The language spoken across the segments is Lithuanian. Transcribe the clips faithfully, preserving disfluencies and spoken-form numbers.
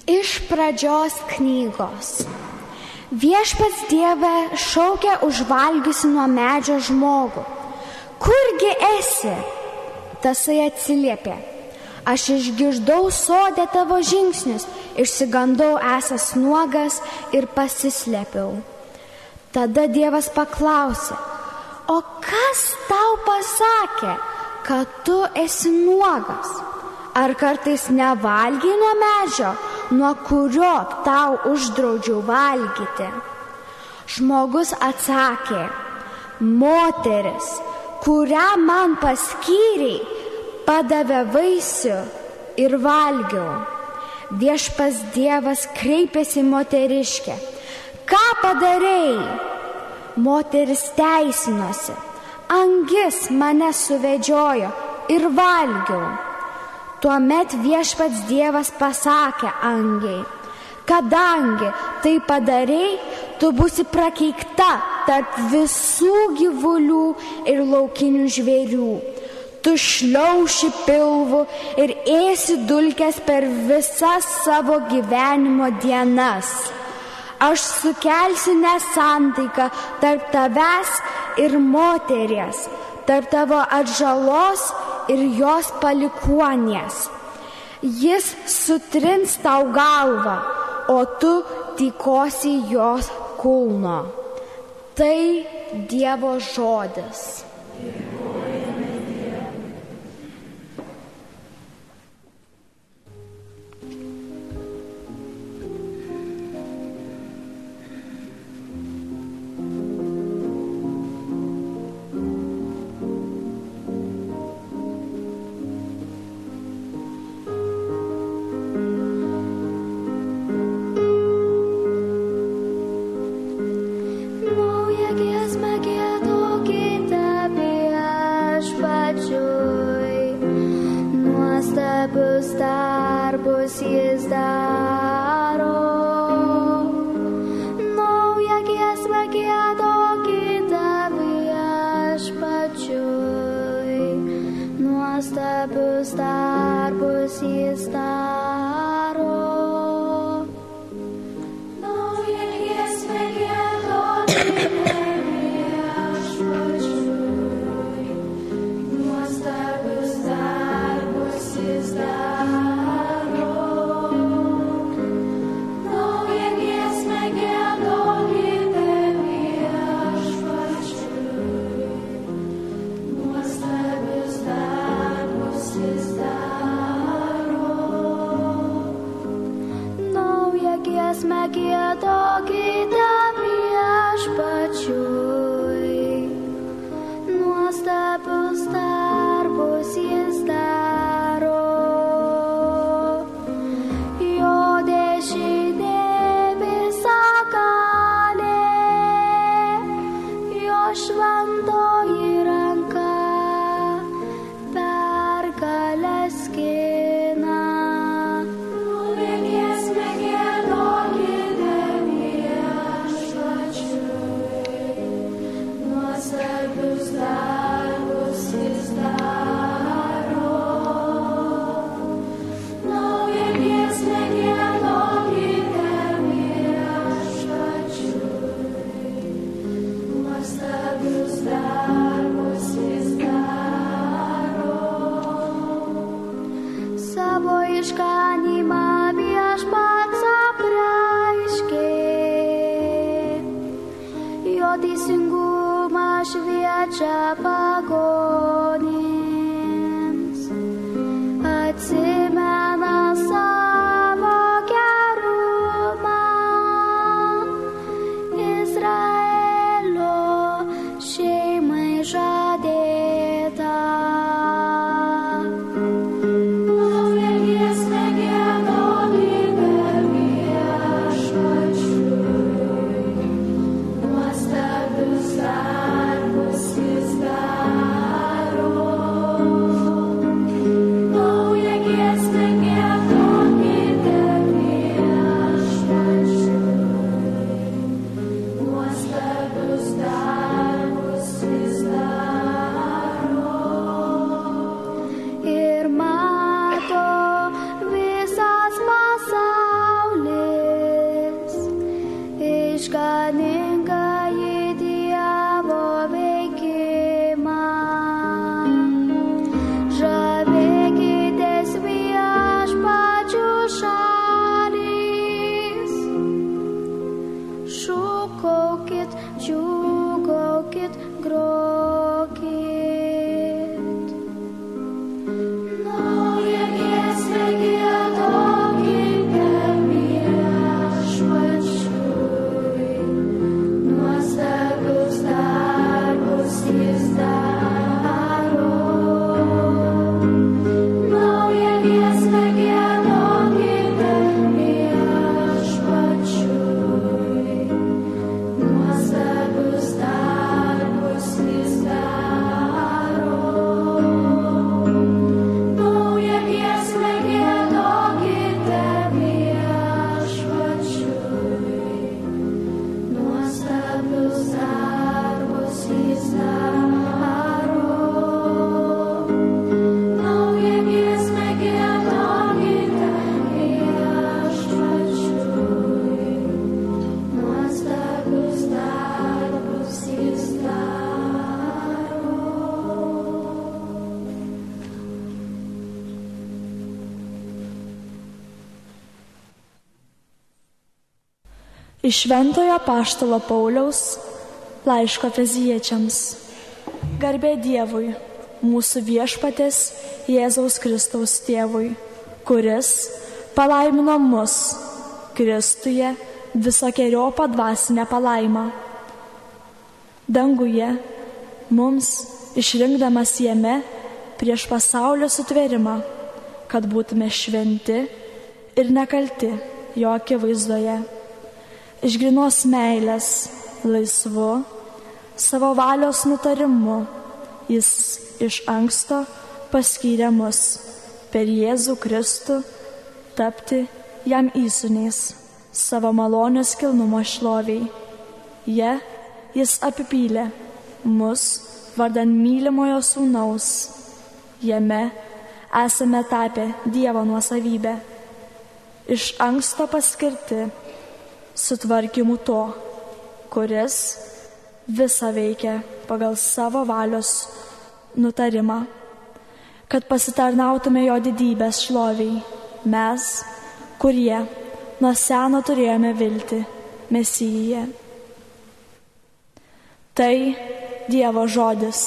Iš pradžios knygos. Viešpats Dieve šaukia užvalgiusi nuo medžio žmogų. Kurgi esi? Tasai atsiliepė. Aš išgirdau sode tavo žingsnius, išsigandau esąs nuogas ir pasislėpiau. Tada Dievas paklausė, o kas tau pasakė, kad tu esi nuogas? Ar kartais nevalgai nuo medžio, nuo kurio tau uždraudžiau valgyti? Žmogus atsakė, moteris, kurią man paskyrei, padavė vaisių ir valgiau. Viešpats Dievas kreipėsi į moteriškę. Ką padarei? Moteris teisinosi. Angis mane suvedžiojo ir valgiau. Tuomet Viešpats Dievas pasakė angiai, kadangi tai padarei, tu būsi prakeikta tarp visų gyvulių ir laukinių žvėrių. Tu šliauši pilvu ir ėsi dulkes per visas savo gyvenimo dienas. Aš sukelsiu nesantaiką tarp tavęs ir moteries, tarp tavo atžalos ir jos palikuonies. Jis sutrins tau galvą, o tu tykosi jos kulno. Tai Dievo žodis. Darbus jis daro, naują giesmę giedokite viešpačiui, nuostabius darbus jis daro. Naują giesmę giedokite viešpačiui, nuostabius darbus jis daro. Giedokite viešpačiui, nuostabius darbus jis daro. Jo dešinė visa galia, jo šventoji ranka pergalę skina. Giesmę giedokite viešpačiui. išganingąjį Dievo veikimą. Žavėkitės viešpačiu šalys, šūkaukit, džiūgaukit, grokit. Naują giesmę giedokite viešpačiui, nuostabius darbus jis daro. Naują giesmę giedokite viešpačiui, nuostabius darbus jis daro. Naują giesmę giedokite viešpačiui, nuostabius darbus jis daro. Naują giesmę giedokite viešpačiui, nuostabius darbus jis daro. Iš Šventojo apaštalo Pauliaus laiško Efeziečiams. Garbė Dievui, mūsų viešpaties Jėzaus Kristaus tėvui, kuris palaimino mus Kristuje visokeriopą dvasinę palaimą. Danguje mums išrinkdamas jame prieš pasaulio sutvėrimą, kad būtume šventi ir nekalti jo akivaizdoje. Iš grynos meilės, laisvu, savo valios nutarimu, jis iš anksto paskyrė mus per Jėzų Kristų tapti jam įsūniais savo malonės kilnumo šloviai. Ja jis apipylė mus vardan mylimojo sūnaus. Jame esame tapę Dievo nuosavybę, iš anksto paskirti sutvarkymu to, kuris visą veikia pagal savo valios nutarimą, kad pasitarnautume jo didybės šloviai, mes, kurie nuo seno turėjome viltį Mesijoje. Tai Dievo žodis.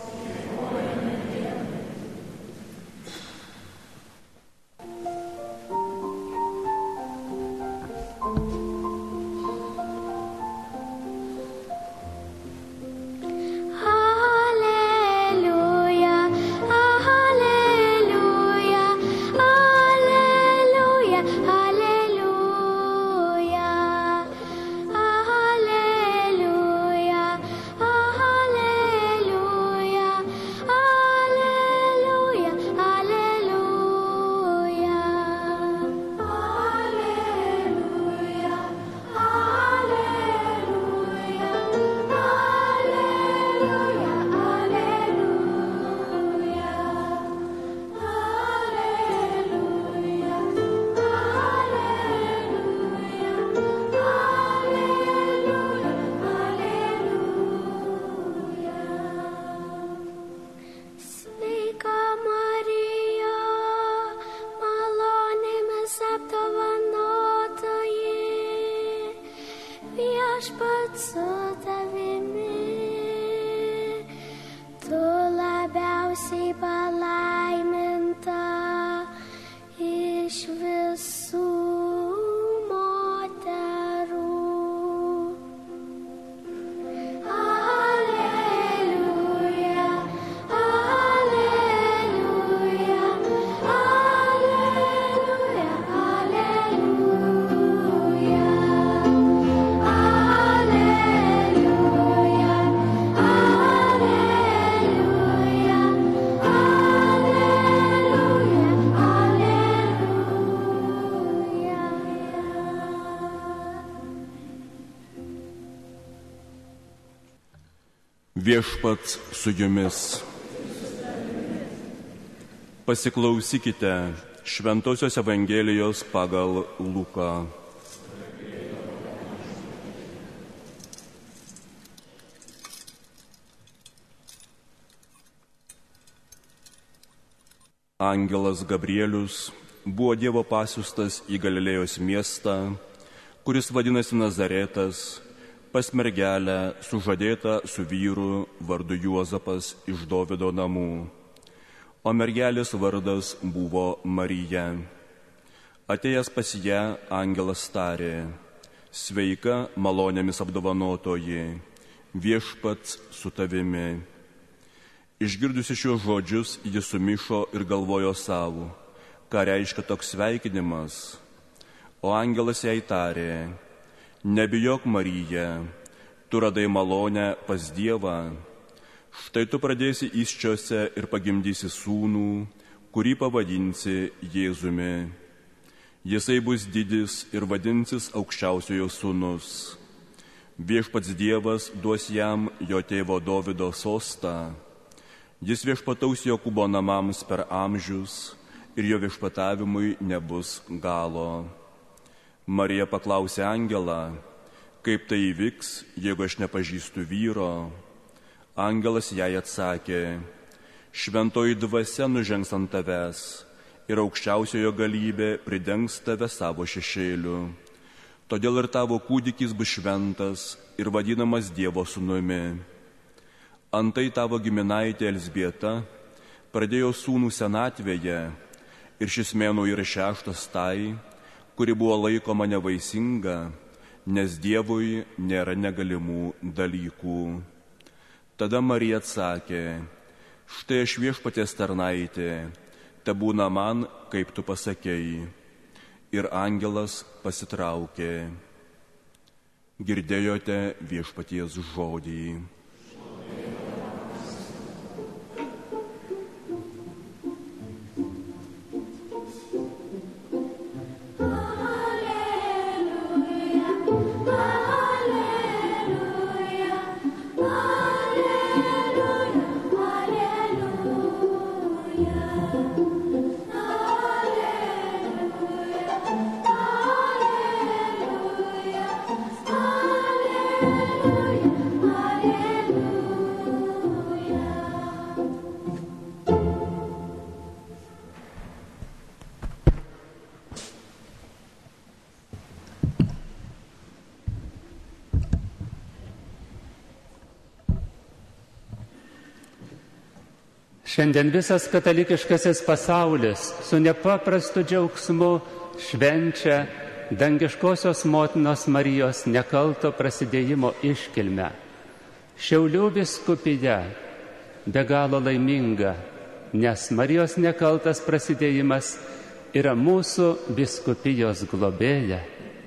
Viešpats su jumis. Pasiklausykite Šventosios Evangelijos pagal Luką. Angelas Gabrielius buvo Dievo pasiųstas į Galilėjos miestą, kuris vadinasi Nazaretas, pas mergelę sužadėtą su vyru vardu Juozapas iš Dovydo namų. O mergelės vardas buvo Marija. Atėjęs pas ją, angelas tarė: Sveika, malonėmis apdovanotoji, viešpats su tavimi. Išgirdusi šios žodžius, ji sumišo ir galvojo savo, ką reiškia toks sveikinimas. O angelas jai tarė: Nebijok, Marija, tu radai malonę pas Dievą. Štai tu pradėsi įsčiose ir pagimdysi sūnų, kurį pavadinsi Jėzumi. Jisai bus didis ir vadinsis Aukščiausiojo sūnus. Viešpats Dievas duos jam jo tėvo Dovydo sostą. Jis viešpataus Jokūbo namams per amžius ir jo viešpatavimui nebus galo. Marija paklausė angelą: Kaip tai įvyks, jeigu aš nepažįstu vyro? Angelas jai atsakė: Šventoji dvasia nužengs ant tavęs ir aukščiausiojo galybė pridengs tave savo šešėliu. Todėl ir tavo kūdikis bus šventas ir vadinamas Dievo sūnumi. Antai tavo giminaitė Elzbieta pradėjo sūnų senatvėje ir šis mėnuo yra šeštas tai, kuri buvo laikoma nevaisinga, nes Dievui nėra negalimų dalykų. Tada Marija atsakė: Štai aš viešpaties tarnaitė, tebūna man, kaip tu pasakei. Ir angelas pasitraukė. Girdėjote viešpaties žodį. Šiandien visas katalikiškasis pasaulis su nepaprastu džiaugsmu švenčia dangiškosios motinos Marijos nekalto prasidėjimo iškilmę. Šiaulių vyskupija be galo laiminga, nes Marijos nekaltas prasidėjimas yra mūsų vyskupijos globėja.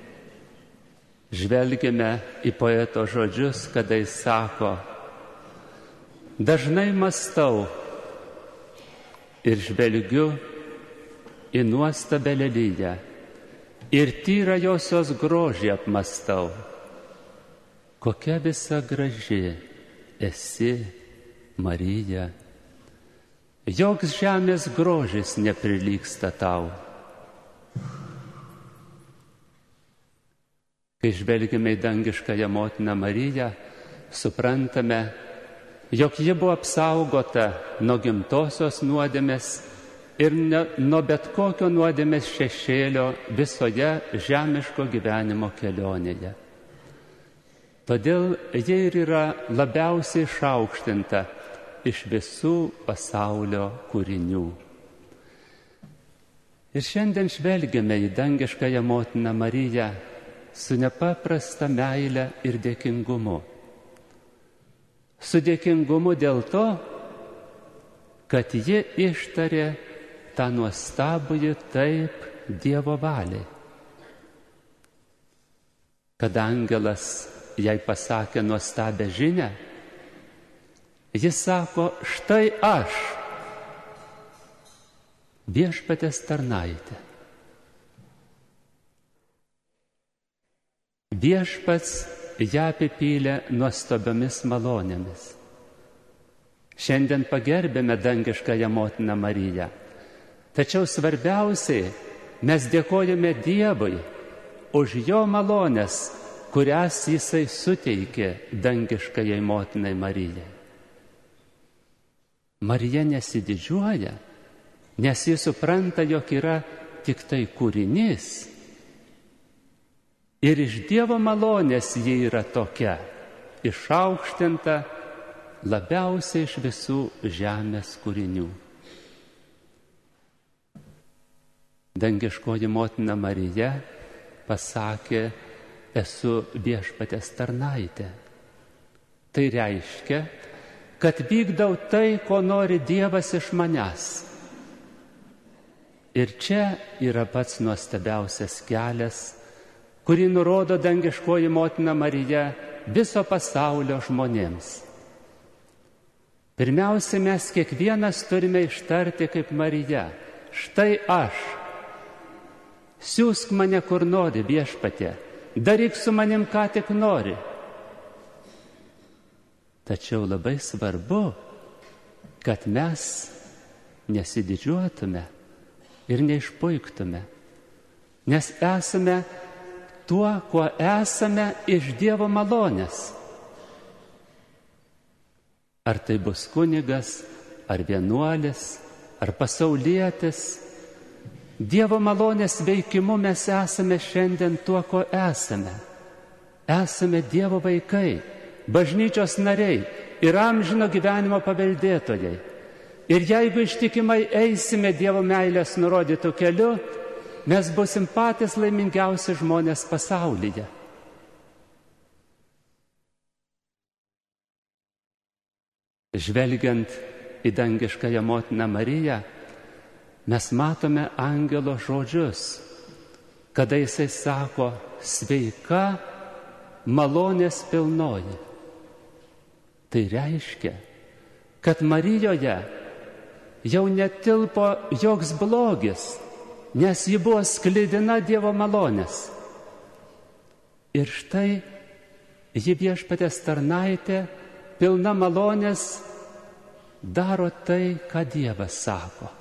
Žvelgime į poeto žodžius, kada jis sako: Dažnai mąstau ir žvelgiu į nuostabę leliją, ir tyrą josios grožį apmastau. Kokia visa graži esi, Marija, joks žemės grožis neprilygsta tau. Kai žvelgime į dangiškąją motiną Mariją, suprantame, jog ji buvo apsaugota nuo gimtosios nuodėmės ir ne, nuo bet kokio nuodėmės šešėlio visoje žemiško gyvenimo kelionėje. Todėl ji ir yra labiausiai išaukštinta iš visų pasaulio kūrinių. Ir šiandien žvelgiame į dangiškąją motiną Mariją su nepaprasta meile ir dėkingumu. Su dėkingumu dėl to, kad ji ištarė tą nuostabųjį taip Dievo valiai. Kad angelas jai pasakė nuostabę žinią, jis sako: Štai aš, viešpaties tarnaitė. Viešpats ją apipylė nuostabiomis malonėmis. Šiandien pagerbėme dangiškąją motiną Mariją. Tačiau svarbiausiai mes dėkojame Dievui už jo malonės, kurias jisai suteikė dangiškajai motinai Marijai. Marija nesididžiuoja, nes jis supranta, jog yra tik tai kūrinys. Ir iš Dievo malonės ji yra tokia, išaukštinta labiausiai iš visų žemės kūrinių. Dangiškoji motina Marija pasakė, esu Viešpaties tarnaitė. Tai reiškia, kad vykdau tai, ko nori Dievas iš manęs. Ir čia yra pats nuostabiausias kelias, kurį nurodo dangiškoji motina Marija viso pasaulio žmonėms. Pirmiausia, mes kiekvienas turime ištarti kaip Marija, štai aš. Siųsk mane kur nori, Viešpatie, daryk su manim ką tik nori. Tačiau labai svarbu, kad mes nesididžiuotume ir neišpuiktume, nes esame tuo, kuo esame iš Dievo malonės. Ar tai bus kunigas, ar vienuolis, ar pasaulietis, Dievo malonės veikimu mes esame šiandien tuo, ko esame. Esame Dievo vaikai, bažnyčios nariai ir amžino gyvenimo paveldėtojai. Ir jeigu ištikimai eisime Dievo meilės nurodytų keliu, mes busim patys laimingiausi žmonės pasaulyje. Žvelgiant į dangiškąją motiną Mariją, mes matome angelo žodžius, kada jisai sako, sveika, malonės pilnoji. Tai reiškia, kad Marijoje jau netilpo joks blogis, nes ji buvo sklidina Dievo malonės. Ir štai ji Viešpaties tarnaitė, pilna malonės, daro tai, ką Dievas sako.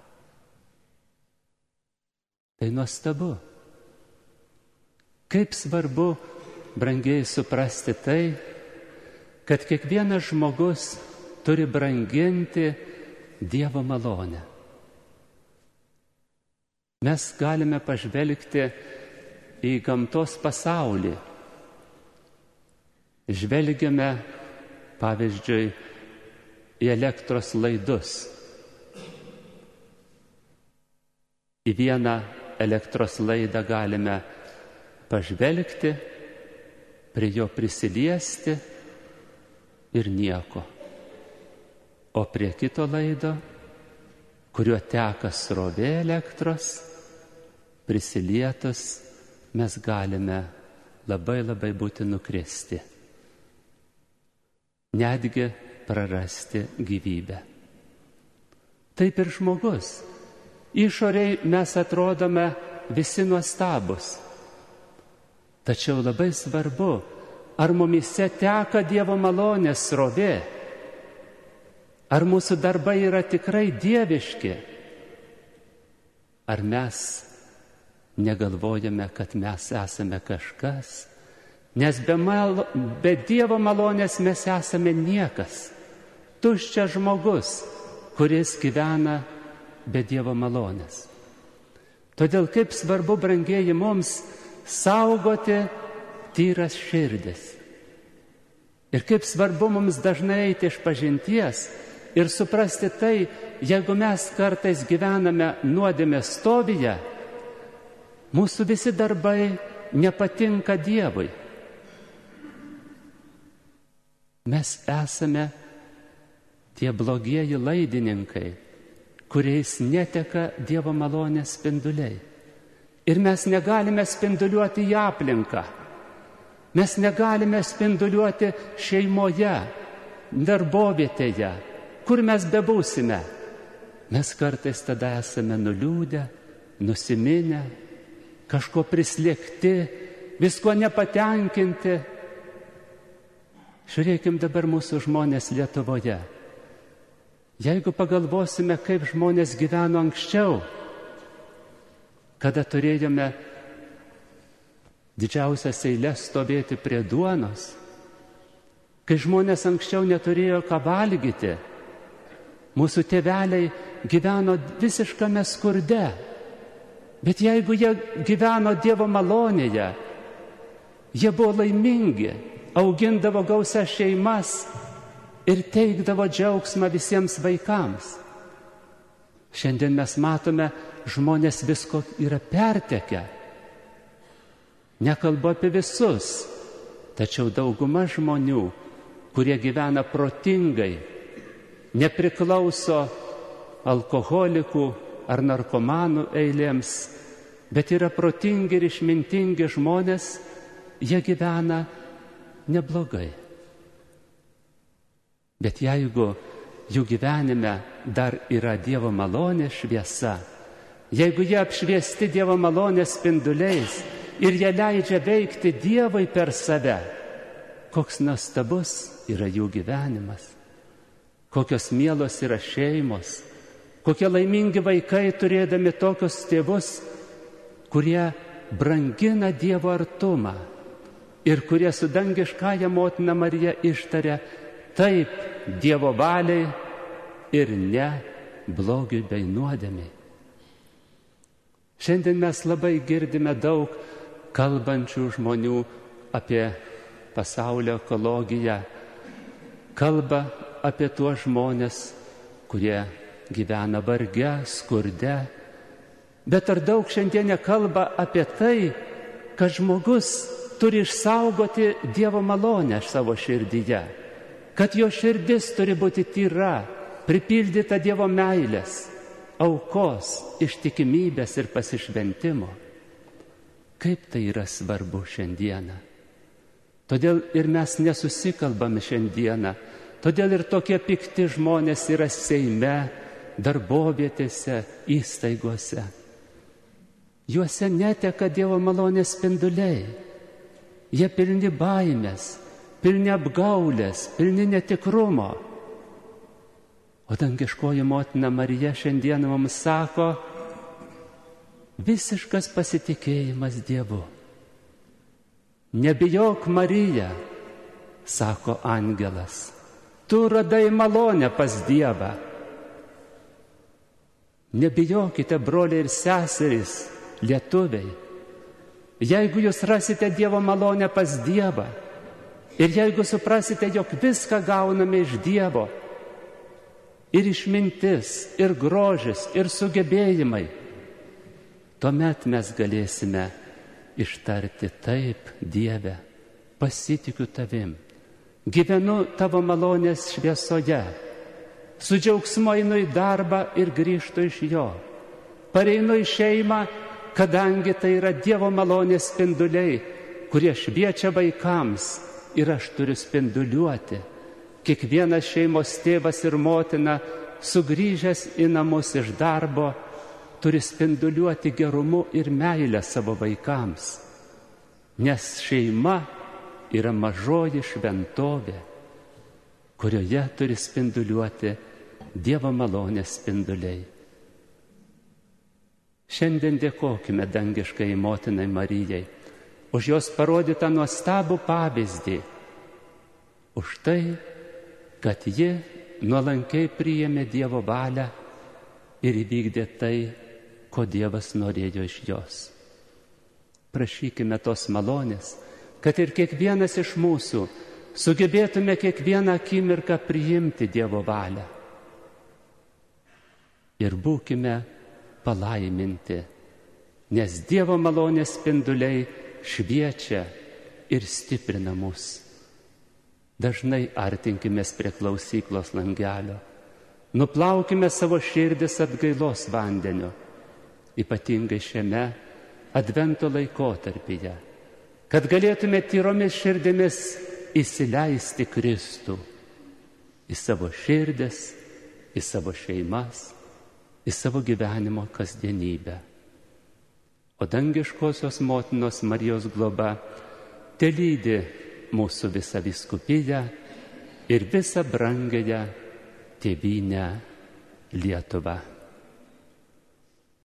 Tai nuostabu. Kaip svarbu, brangiai, suprasti tai, kad kiekvienas žmogus turi branginti Dievo malonę. Mes galime pažvelgti į gamtos pasaulį. Žvelgiame, pavyzdžiui, į elektros laidus. Į vieną elektros laidą galime pažvelgti, prie jo prisiliesti ir nieko. O prie kito laido, kuriuo teka srovė elektros, prisilietus mes galime labai labai būti nukristi. Netgi prarasti gyvybę. Taip ir žmogus. Išoriai mes atrodome visi nuostabus. Tačiau labai svarbu, ar mumyse teka Dievo malonės srovė, ar mūsų darbai yra tikrai dieviški, ar mes negalvojame, kad mes esame kažkas, nes be, mal, be Dievo malonės mes esame niekas, tuščias žmogus, kuris gyvena be Dievo malonės. Todėl kaip svarbu, brangieji, mums saugoti tyras širdis. Ir kaip svarbu mums dažnai eiti iš pažinties ir suprasti tai, jeigu mes kartais gyvename nuodėmės stovyje, mūsų visi darbai nepatinka Dievui. Mes esame tie blogieji laidininkai, kuriais neteka Dievo malonės spinduliai. Ir mes negalime spinduliuoti į aplinką. Mes negalime spinduliuoti šeimoje, darbovietėje, kur mes bebūsime. Mes kartais tada esame nuliūdę, nusiminę, kažko prislėgti, visko nepatenkinti. Žiūrėkim dabar mūsų žmonės Lietuvoje. Jeigu pagalvosime, kaip žmonės gyveno anksčiau, kada turėjome didžiausias eilės stovėti prie duonos, kai žmonės anksčiau neturėjo ką valgyti, mūsų tėveliai gyveno visiškame skurde. Bet jeigu jie gyveno Dievo malonėje, jie buvo laimingi, augindavo gausias šeimas ir teikdavo džiaugsmą visiems vaikams. Šiandien mes matome, žmonės visko yra pertekę. Nekalbu apie visus, tačiau dauguma žmonių, kurie gyvena protingai, nepriklauso alkoholikų ar narkomanų eilėms, bet yra protingi ir išmintingi žmonės, jie gyvena neblogai. Bet jeigu jų gyvenime dar yra Dievo malonės šviesa, jeigu jie apšviesti Dievo malonės spinduliais ir jie leidžia veikti Dievui per save, koks nuostabus yra jų gyvenimas, kokios mielos yra šeimos, kokie laimingi vaikai turėdami tokius tėvus, kurie brangina Dievo artumą ir kurie su dangiškąja motina Marija ištaria taip Dievo valiai ir ne blogiui bei nuodėmiai. Šiandien mes labai girdime daug kalbančių žmonių apie pasaulio ekologiją, kalba apie tuos žmonės, kurie gyvena varge, skurde. Bet ar daug šiandien kalba apie tai, kad žmogus turi išsaugoti Dievo malonę savo širdyje, kad jo širdis turi būti tyra, pripildyta Dievo meilės, aukos, ištikimybės ir pasišventimo. Kaip tai yra svarbu šiandieną. Todėl ir mes nesusikalbame šiandieną, todėl ir tokie pikti žmonės yra Seime, darbovietėse, įstaigose. Juose neteka Dievo malonės spinduliai. Jie pilni baimės, pilni apgaulės, pilni netikrumo. O dangiškoji motina Marija šiandien mums sako, visiškas pasitikėjimas Dievu. Nebijok, Marija, sako angelas, tu radai malonę pas Dievą. Nebijokite, broliai ir seserys, lietuviai. Jeigu jūs rasite Dievo malonę pas Dievą ir jeigu suprasite, jog viską gauname iš Dievo, ir išmintis, ir grožis, ir sugebėjimai, tuomet mes galėsime ištarti taip, Dieve, pasitikiu tavim, gyvenu tavo malonės šviesoje, su džiaugsmu einu į darbą ir grįžtu iš jo. Pareinu į šeimą, kadangi tai yra Dievo malonės spinduliai, kurie šviečia vaikams ir aš turiu spinduliuoti. Kiekvienas šeimos tėvas ir motina, sugrįžęs į namus iš darbo, turi spinduliuoti gerumu ir meilę savo vaikams. Nes šeima yra mažoji šventovė, kurioje turi spinduliuoti Dievo malonės spinduliai. Šiandien dėkokime dangiškai motinai Marijai už jos parodytą nuostabų pavyzdį, už tai, kad ji nuolankiai priėmė Dievo valią ir įvykdė tai, ko Dievas norėjo iš jos. Prašykime tos malonės, kad ir kiekvienas iš mūsų sugebėtume kiekvieną akimirką priimti Dievo valią. Ir būkime palaiminti, nes Dievo malonės spinduliai šviečia ir stiprina mus. Dažnai artinkimės prie klausyklos langelio, nuplaukime savo širdis atgailos vandeniu, ypatingai šiame advento laikotarpyje, kad galėtume tyromis širdimis įsileisti Kristų į savo širdis, į savo šeimas, į savo gyvenimo kasdienybę. O dangiškosios motinos Marijos globa telydi mūsų visą vyskupiją ir visą brangąją tėvynę Lietuvą.